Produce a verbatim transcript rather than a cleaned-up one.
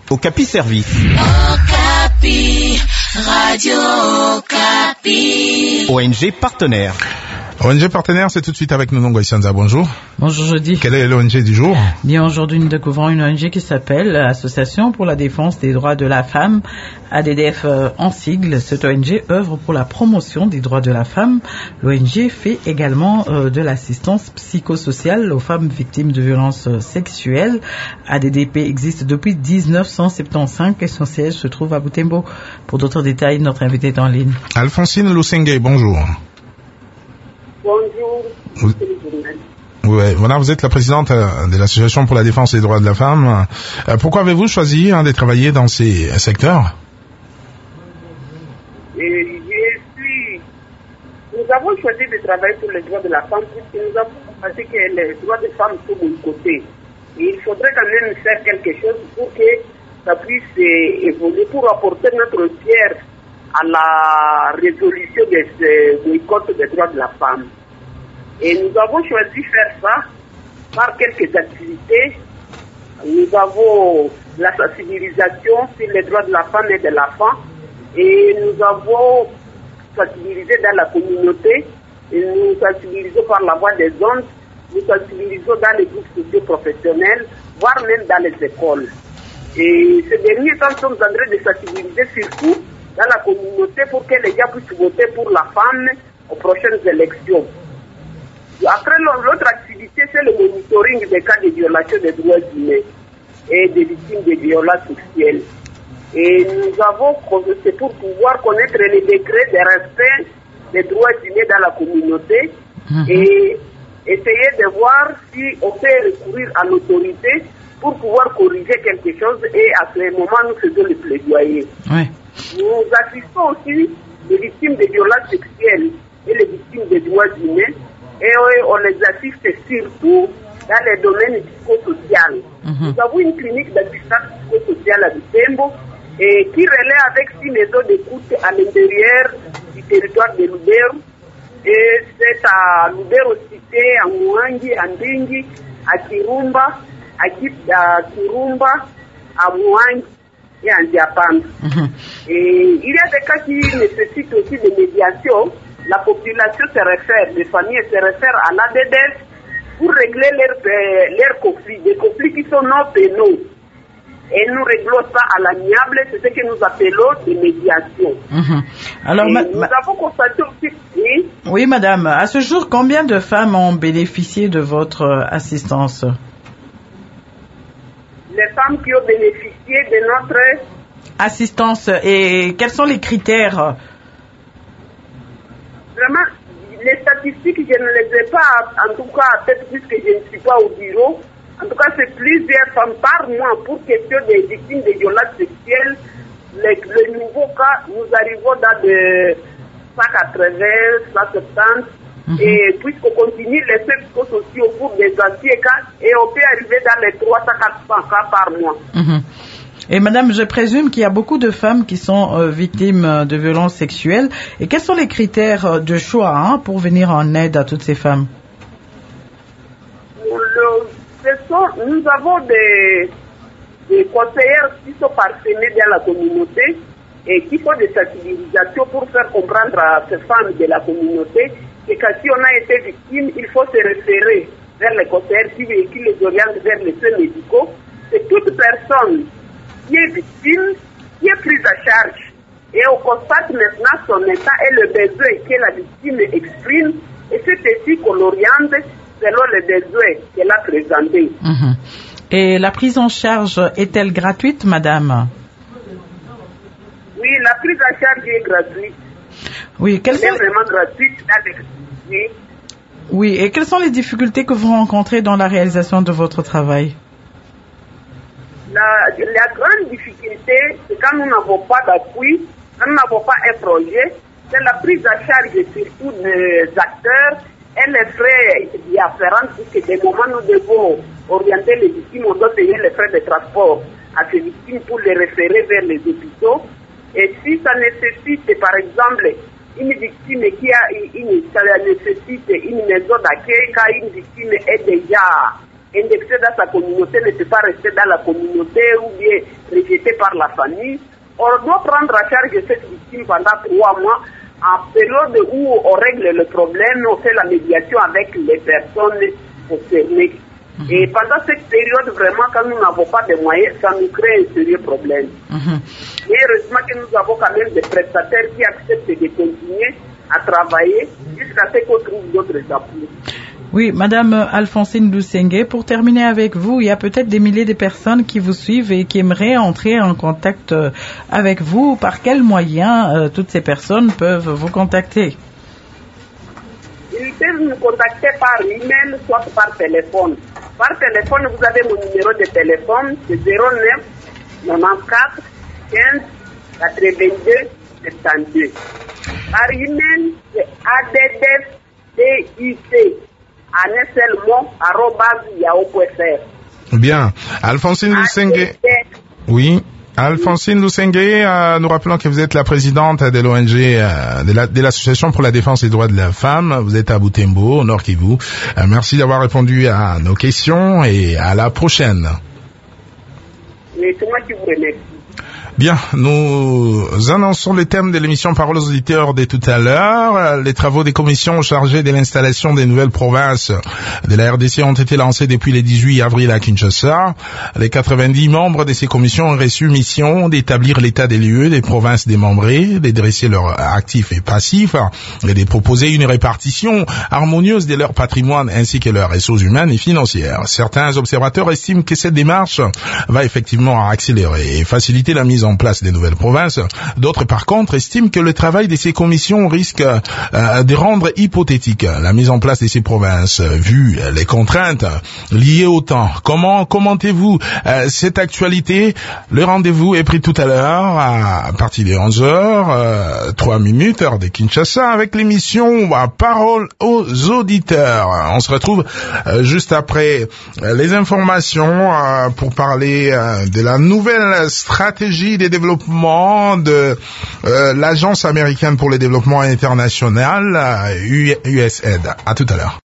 Okapi Service. Okapi, Radio Okapi. O N G partenaire. O N G partenaire, c'est tout de suite avec nous, Nongo Isanza. Bonjour. Bonjour, jeudi. Quelle est l'O N G du jour? Bien, aujourd'hui, nous découvrons une O N G qui s'appelle Association pour la défense des droits de la femme, A D D F euh, en sigle. Cette O N G œuvre pour la promotion des droits de la femme. L'O N G fait également euh, de l'assistance psychosociale aux femmes victimes de violences euh, sexuelles. A D D P existe depuis dix-neuf cent soixante-quinze et son siège se trouve à Butembo. Pour d'autres détails, notre invité est en ligne. Alphonsine Lusenge, bonjour. Bonjour. Oui. Oui, voilà, vous êtes la présidente de l'Association pour la défense des droits de la femme. Pourquoi avez-vous choisi hein, de travailler dans ces secteurs? Et je suis... Nous avons choisi de travailler sur les droits de la femme puisque nous avons pensé que les droits des femmes sont de côté. Et il faudrait quand même faire quelque chose pour que ça puisse évoluer, pour apporter notre pierre à la résolution de ce boycott des droits de la femme. Et nous avons choisi de faire ça par quelques activités. Nous avons la sensibilisation sur les droits de la femme et de l'enfant. Et nous avons sensibilisé dans la communauté. Et nous sensibilisons par la voie des ondes. Nous sensibilisons dans les groupes sociaux professionnels, voire même dans les écoles. Et ces derniers temps, nous sommes en train de sensibiliser surtout dans la communauté pour que les gens puissent voter pour la femme aux prochaines élections. Après, l'autre activité, c'est le monitoring des cas de violation des droits humains et des victimes de violences sexuelles. Et nous avons, c'est pour pouvoir connaître les décrets de respect des droits humains dans la communauté mmh. et essayer de voir si on peut recourir à l'autorité pour pouvoir corriger quelque chose, et à ce moment, nous faisons le plaidoyer. Oui. Nous assistons aussi les victimes de violences sexuelles et les victimes des droits humains, et on les assiste surtout dans les domaines psychosociaux. Mm-hmm. Nous avons une clinique d'assistance psychosociale à Butembo et qui relaie avec six maisons d'écoute à l'intérieur du territoire de Lubero. Et c'est à Lubero cité, à Mouangi, à Ndingi, à Kirumba, à Kirumba, à Mouangi et à Ndiapanda. Mm-hmm. Et il y a des cas qui nécessitent aussi des médiations. La population se réfère, les familles se réfèrent à l'A D D F pour régler leurs leur conflits, des conflits qui sont non pénaux. Et nous réglons ça à l'amiable, c'est ce que nous appelons des médiations. Mmh. Alors, ma, nous ma... avons constaté aussi... Oui, oui, madame, à ce jour, combien de femmes ont bénéficié de votre assistance? Les femmes qui ont bénéficié de notre... assistance, et quels sont les critères? Vraiment, les statistiques, je ne les ai pas, en tout cas, peut-être puisque je ne suis pas au bureau. En tout cas, c'est plusieurs femmes par mois pour question des victimes de violences sexuelles. Les, les nouveaux cas, nous arrivons dans de cent quatre-vingts, cent soixante. Mm-hmm. Et puisqu'on continue les faits psychosociaux au cours des anciens cas, et on peut arriver dans les trois cents à quatre cents cas par mois. Mm-hmm. Et madame, je présume qu'il y a beaucoup de femmes qui sont euh, victimes de violences sexuelles. Et quels sont les critères de choix hein, pour venir en aide à toutes ces femmes? Le, ce sont, nous avons des, des conseillères qui sont parsemées dans la communauté et qui font des sensibilisations pour faire comprendre à ces femmes de la communauté que quand si on a été victime, il faut se référer vers les conseillères qui, qui les orientent vers les soins médicaux. C'est toute personne qui est victime, qui est prise à charge. Et on constate maintenant son état et le besoin que la victime exprime. Et c'est ainsi qu'on l'oriente selon les besoins qu'elle a présentés. Mmh. Et la prise en charge est-elle gratuite, madame? Oui, la prise en charge est gratuite. Oui, quelles Elle sont... est vraiment gratuite. Oui. Oui, et quelles sont les difficultés que vous rencontrez dans la réalisation de votre travail? La, la grande difficulté, c'est quand nous n'avons pas d'appui, quand nous n'avons pas un projet, c'est la prise en charge surtout des acteurs et les frais y afférents, puisque des moments nous devons orienter les victimes, on doit payer les frais de transport à ces victimes pour les référer vers les hôpitaux. Et si ça nécessite, par exemple, une victime qui a une, ça nécessite une maison d'accueil, quand une victime est déjà indexé dans sa communauté ne peut pas rester dans la communauté ou bien rejeté par la famille. On doit prendre à charge cette victime pendant trois mois, en période où on règle le problème, on fait la médiation avec les personnes concernées. Mm-hmm. Et pendant cette période, vraiment, quand nous n'avons pas de moyens, ça nous crée un sérieux problème. Mm-hmm. Et heureusement que nous avons quand même des prestataires qui acceptent de continuer à travailler jusqu'à ce qu'on trouve d'autres appuis. Oui, Madame Alphonsine Lusenge, pour terminer avec vous, il y a peut-être des milliers de personnes qui vous suivent et qui aimeraient entrer en contact avec vous. Par quels moyens euh, toutes ces personnes peuvent vous contacter? Ils peuvent nous contacter par email, soit par téléphone. Par téléphone, vous avez mon numéro de téléphone, c'est zéro neuf quatre-vingt-quatorze quinze quatre-vingt-deux soixante-deux. Par email, c'est A D D F D I C. En un seul mot, arobase yahoo point f r. Bien. Alphonsine Lusenge. Oui. Alphonsine Lusenge, euh, nous rappelons que vous êtes la présidente de l'O N G, euh, de, la, de l'Association pour la défense des droits de la femme. Vous êtes à Butembo, au Nord Kivu. Euh, merci d'avoir répondu à nos questions et à la prochaine. Mais c'est moi qui vous remercie. Bien, nous annonçons les thèmes de l'émission Parole aux auditeurs de tout à l'heure. Les travaux des commissions chargées de l'installation des nouvelles provinces de la R D C ont été lancés depuis le dix-huit avril à Kinshasa. Les quatre-vingt-dix membres de ces commissions ont reçu mission d'établir l'état des lieux des provinces démembrées, de dresser leurs actifs et passifs et de proposer une répartition harmonieuse de leur patrimoine ainsi que leurs ressources humaines et financières. Certains observateurs estiment que cette démarche va effectivement accélérer et faciliter la mise en en place des nouvelles provinces. D'autres, par contre, estiment que le travail de ces commissions risque euh, de rendre hypothétique la mise en place de ces provinces, vu les contraintes liées au temps. Comment commentez-vous euh, cette actualité? Le rendez-vous est pris tout à l'heure à partir de onze heures, euh, trois minutes, heure de Kinshasa, avec l'émission Parole aux auditeurs. On se retrouve euh, juste après euh, les informations euh, pour parler euh, de la nouvelle stratégie des développements de euh, l'Agence américaine pour le développement international, euh, U S A I D. À tout à l'heure.